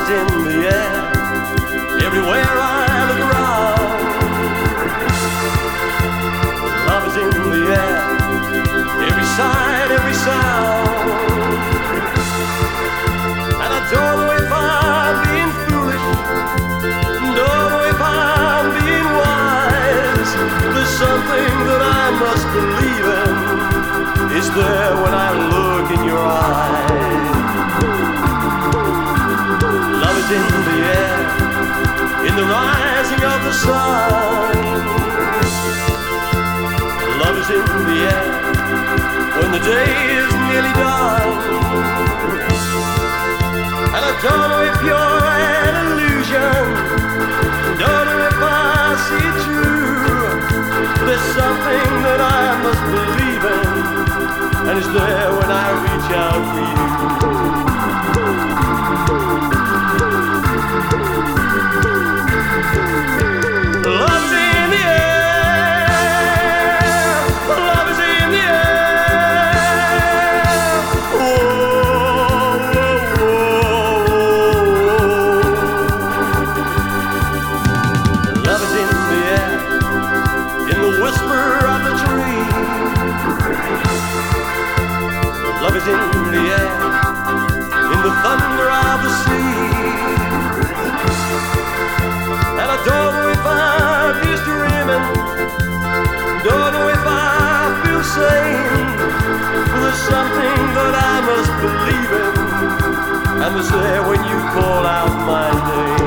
is in the air. Everywhere I look around, love is in the air. Every sight, every sound. And I don't know if I'm being foolish, don't know if I'm being wise. There's something that I must believe in. It's there when I look in your eyes. Love is in the air, in the rising of the sun. Love is in the air, when the day is nearly done. And I don't know if you're an illusion, don't know if I see it true. There's something that I must believe in, and it's there when I reach out for you. Love's in the air, love is in the air. Whoa, whoa, whoa. Love is in the air, in the whisper of the tree. Love is in the air, in the thunder of the sea. And I don't know if I'm just dreaming, don't know if I feel sane. There's something that I must believe in, and it's there when you call out my name.